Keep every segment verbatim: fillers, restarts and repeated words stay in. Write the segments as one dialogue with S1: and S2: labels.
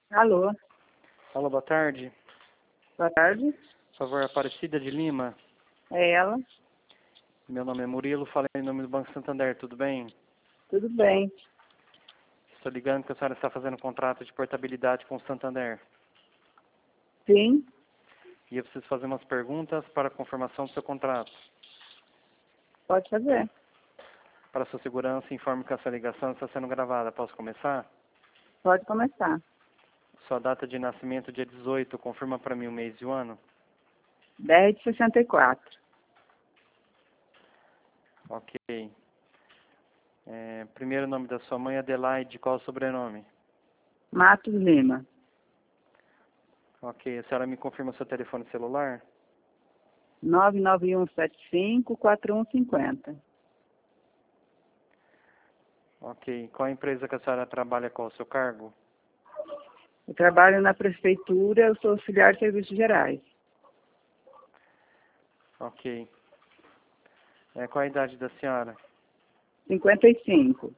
S1: Alô,
S2: Alô, boa tarde.
S1: boa tarde.
S2: Por favor, Aparecida de Lima.
S1: É ela?
S2: Meu nome é Murilo, falei em nome do Banco Santander, tudo bem?
S1: Tudo bem.
S2: Estou ligando que a senhora está fazendo um contrato de portabilidade com o Santander.
S1: Sim,
S2: E eu preciso fazer umas perguntas para a confirmação do seu contrato.
S1: pode fazer.
S2: Para sua segurança, informe que essa ligação está sendo gravada. Posso começar?
S1: Pode começar.
S2: Sua data de nascimento, dia dezoito, confirma para mim o mês e o ano?
S1: dez de sessenta e quatro.
S2: Ok. É, primeiro nome da sua mãe, Adelaide, qual o sobrenome?
S1: Matos Lima.
S2: Ok. A senhora me confirma seu telefone celular?
S1: nove nove um sete cinco quatro um cinco zero.
S2: Ok. Qual a empresa que a senhora trabalha, qual o seu cargo?
S1: Eu trabalho na prefeitura, eu sou auxiliar de serviços gerais.
S2: Ok. É, qual a idade da senhora?
S1: cinquenta e cinco.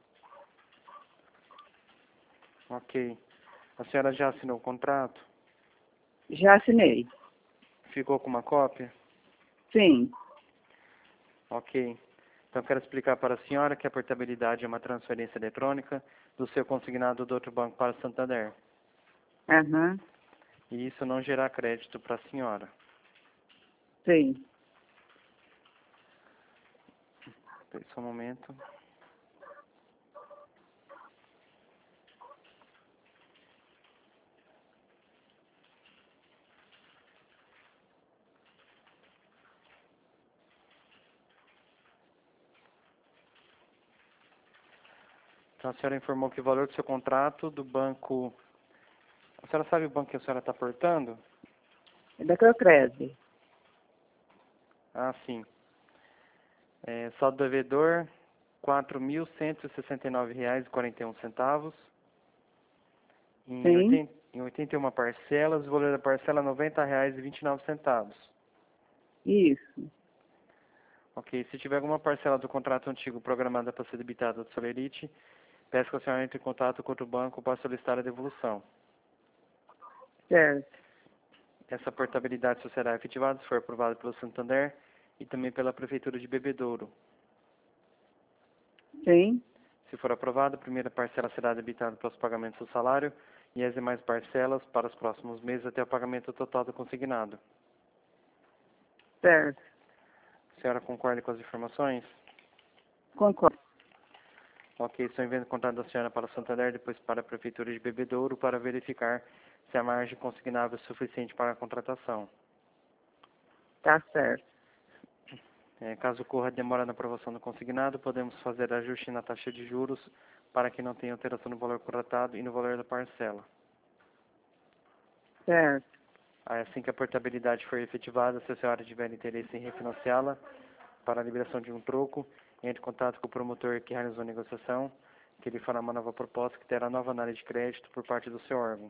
S2: Ok. A senhora já assinou o contrato?
S1: Já assinei.
S2: Ficou com uma cópia?
S1: Sim,
S2: Ok. Então, quero explicar para a senhora que a portabilidade é uma transferência eletrônica do seu consignado do outro banco para o Santander.
S1: aham,
S2: E isso não gerará crédito para a senhora.
S1: sim.
S2: Espere só um momento. Então, a senhora informou que o valor do seu contrato do banco... A senhora sabe o banco que a senhora está portando?
S1: É da Crocrese.
S2: Ah, sim. É, saldo devedor, quatro mil cento e sessenta e nove reais e quarenta e um centavos. Em
S1: Sim,
S2: oitenta, em oitenta e uma parcelas, o valor da parcela é noventa reais e vinte e nove centavos.
S1: isso.
S2: Ok, se tiver alguma parcela do contrato antigo programada para ser debitada do Solerite, peço que a senhora entre em contato com outro banco para solicitar a devolução.
S1: Certo.
S2: Essa portabilidade só será efetivada se for aprovada pelo Santander e também pela Prefeitura de Bebedouro.
S1: Sim,
S2: Se for aprovada, a primeira parcela será debitada para os pagamentos do salário e as demais parcelas para os próximos meses até o pagamento total do consignado.
S1: certo.
S2: A senhora concorda com as informações?
S1: Concordo.
S2: Ok, estou enviando o contato da senhora para o Santander, depois para a Prefeitura de Bebedouro, para verificar se a margem consignável é suficiente para a contratação.
S1: Tá certo.
S2: É, caso ocorra demora na aprovação do consignado, podemos fazer ajuste na taxa de juros para que não tenha alteração no valor contratado e no valor da parcela.
S1: Certo.
S2: Assim que a portabilidade for efetivada, se a senhora tiver interesse em refinanciá-la para a liberação de um troco, entre em contato com o promotor que realizou a negociação, que ele fará uma nova proposta que terá nova análise de crédito por parte do seu órgão.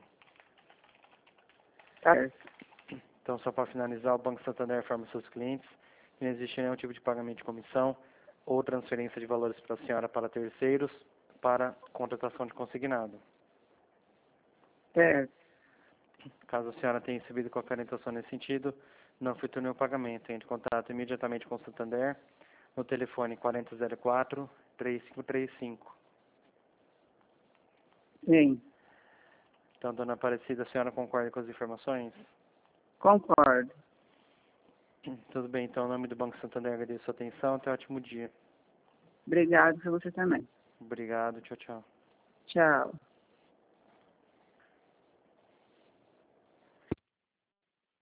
S1: Tá certo.
S2: Então, só para finalizar, o Banco Santander informa seus clientes que não existe nenhum tipo de pagamento de comissão ou transferência de valores para a senhora para terceiros para contratação de consignado.
S1: Certo.
S2: Caso a senhora tenha recebido qualquer orientação nesse sentido, não efetue nenhum pagamento. Entre em contato imediatamente com o Santander no telefone quatro zero quatro, três cinco três cinco.
S1: Sim,
S2: Então, dona Aparecida, a senhora concorda com as informações?
S1: concordo.
S2: Tudo bem, então, em nome do Banco Santander, agradeço a sua atenção. Até um ótimo dia.
S1: Obrigado para você também.
S2: Obrigado, tchau, tchau.
S1: Tchau.